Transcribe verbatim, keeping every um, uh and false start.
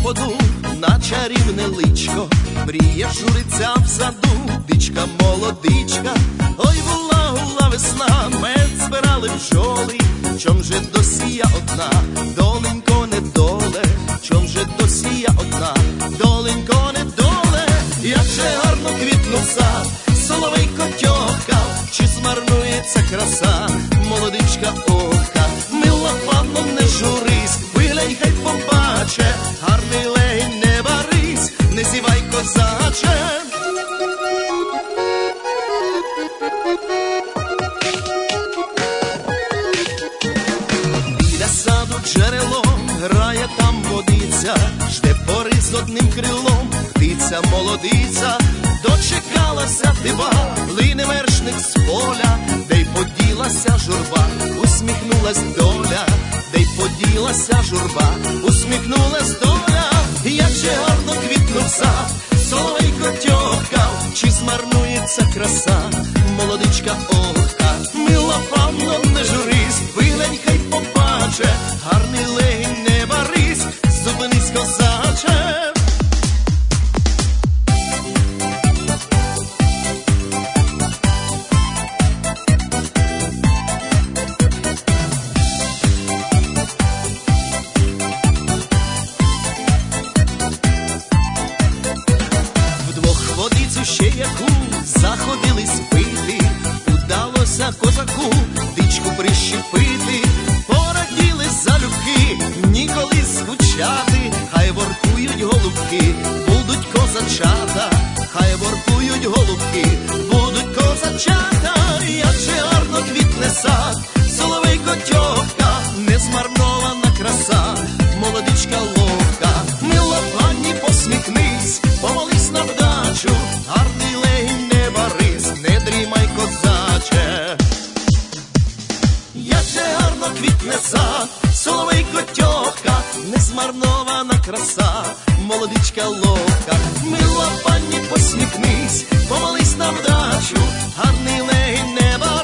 воду на чарівне личко, мріє журиця в саду, дичка молодичка. Ой, була, була весна, мед збирали бджоли, чом же досі я одна, доленько, недоле, чом же досі я одна, доленько, недоле. Як же гарно квітнув сад, соловейко тьохкав, чи змарнується краса, молодичка охка. Мила панно, не журись, виглянь, хай побаче, гарний легень, не барись, не зівай, козаче. Біля саду джерелом грає там водиця, жде пори з одним крилом, птиця молодиця. Дочекалася диба, лине вершник з поля, де й поділася журба, усміхнулась доля, де й поділася журба, усміхнулась доля. Як же гарно квітнув сад, соловейко тьохкав, чи змарнується краса, молодичка охка. Мила панно, не журись, виглянь, хай побаче, гарний легень, не барись, зупинись, козаче. Ще яку заходились пити, удалося козаку дичку прищепити. Пораділись залюбки, ніколи скучати, хай воркують голубки, будуть козачата, хай воркують голубки, будуть козачата. Як же гарно квітне сад, соловейко тьохка, не змарнована краса, молодичка ловка. Мила пані, посміхнись, помолись на вдачу, гарний легень, не барись, не дрімай, козаче. Як же гарно квітне сад, соловейко тьохка, не змарнована краса, молодичка ловка. Мила пані, посміхнись, помолись на вдачу, гарний легень, не барись.